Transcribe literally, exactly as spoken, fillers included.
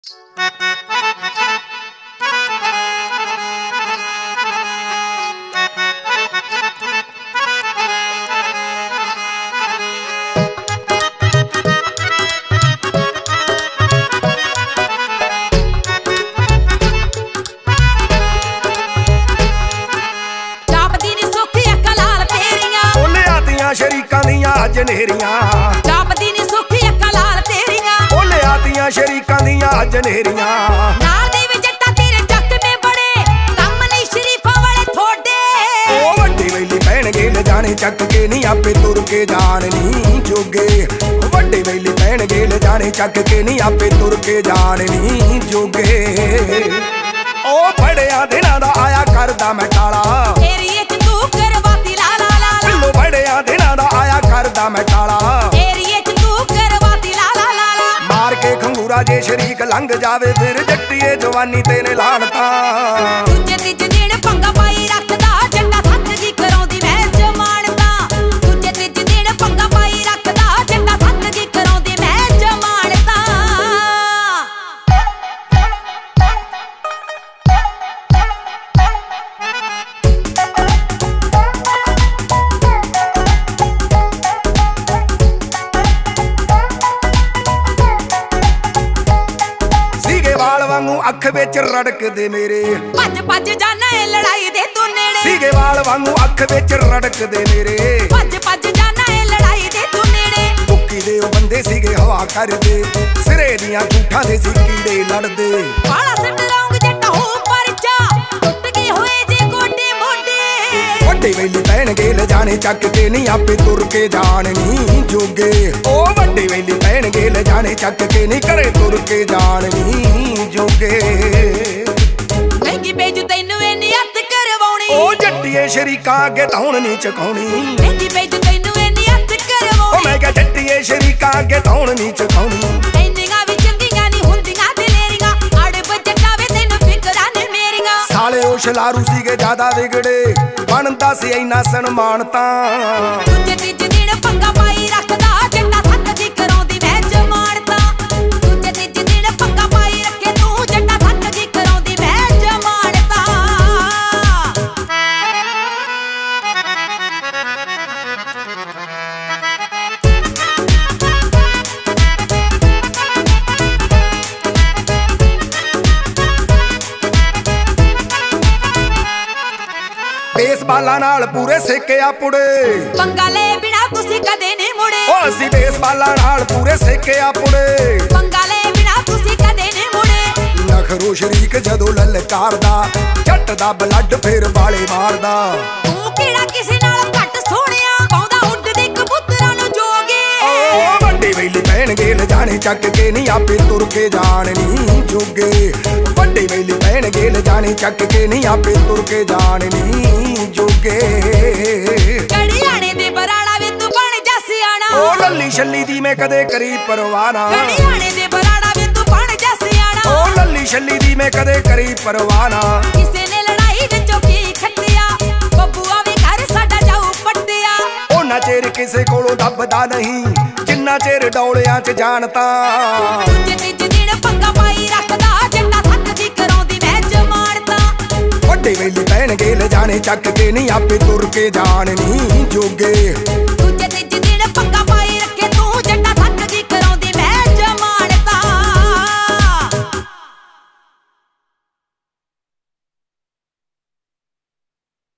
शरीकां दियां अज नेहरियां जापदी नी सुखी अक्खां लाल तेरियां ओ लिया दियां शरीकां दियां अज नेहरियां नाल दे वे जट्टा तेरे जग में बड़े कम नी शरीफां वाले थोड़े ओ वड्डी वैली पैणगे ले जाने चक के नी आपे तुर के जान नी जोगे वड्डी वैली पैणगे ले जाने चक के नी आपे तुर के जान नी जोगे ओ बड़िया दिनां दा आया करदा मैं टाला एरिए च तू करवाती ला ला ला बिल्लो बड़िया दिनां दा आया करदा मैं टाला एरिए च तू करवाती ला ला ला मार के खंगूरा जे शरीक लंघ जावे फिर जट्टीए जवानी तेने लानता दूजे तीजे दिन पंगा पाई रखदा जट्टा थक जी कराउंदी मैं जमानता दूजे तीजे दिन पंगा पाई रखदा जट्टा थक जी कराउंदी मैं जमानता वांगू अख विच रड़कदे मेरे भज भज जाना है लड़ाई दे तू नेड़े सीगे वाल वांगू अख विच रड़कदे मेरे भज भज जाना है लड़ाई दे तू नेड़े मुक्की दे ओ बंदे सीगे हवा करदे सिरे दियां झूठां दे सी कीड़े लड़दे बाला सट लाऊंग जट्टा हो परचा टुट गए होए जे गोडे मोडे वड्डी वैली पैणगे ले जाने चक के नी आपे तुर के जान नी जोगे ओ वड्डी वैली पैणगे ले जाने चक के नी करे तुर के जान नी जोगे महंगी बेजू तैनू इन्नी हत्थ करवाउणी ओ जट्टीए शरीकां अगे धौण नी चकाउणी महंगी बेजू तैनू इन्नी हत्थ करवाउणी ओ मैं कह जट्टीए शरीकां अगे धौण नी चकाउणी इंदियां भी चंगियां नी हुंदियां दिलेरियां अड़ बजटा वे तैनू फिकरां ने मेरियां साले ओ शलारू सीगे ज्यादा विगड़े बनदा सी इन्ना सन्मानता दूजे तीजे दिन पंगा पाई रखदा जट्टा थक जी कराउंदी मैं जमानता दूजे तीजे दिन पंगा पाई रखे तू जट्टा थक जी कराउंदी मैं जमानता बेसबाला नाल पूरे सेके आ पुड़े पंगा ले बिना तुसी कदे नहीं मुड़े ओ असी बेसबाला नाल पूरे सेके आ पुड़े पंगा ले बिना तुसी कदे नहीं मुड़े नखरो शरीक जदों ललकारदा जट दा ब्लड फिर बाले मारदा तू किहड़ा किसे नाल घट सोहणिया पाउंदा उड्ड दे कबूतरां नू जोगे ओ वड्डी वैली पैणगे ले जाने चक के नी आपे तुर के जान नी जोगे वड्डी वैली पैणगे ले जाने चक के नी आपे तुर के जान नी जोगे कड़ियाणे दे बराड़ा वे तू बन जा सियाणा ओ लल्ली छल्ली दी मैं कदे करी परवाना कड़ियाणे दे बराड़ा वे तू बन जा सियाणा ओ लल्ली छल्ली दी मैं कदे करी परवाना किसे ने लड़ाई विचों की खट्टिया बब्बूआ वे घर साडा जाऊ पट्टिया ओना चेर किसे कोलों दबदा नहीं जिन्ना चेर डौलियां च जानता दूजे तीजे दिन पंगा पाई रखदा जट्टा थक जी कराउंदी मैं जमानता वड्डी वैली पैणगे ले जाने चक के नी आपे तुर के जान नी जोगे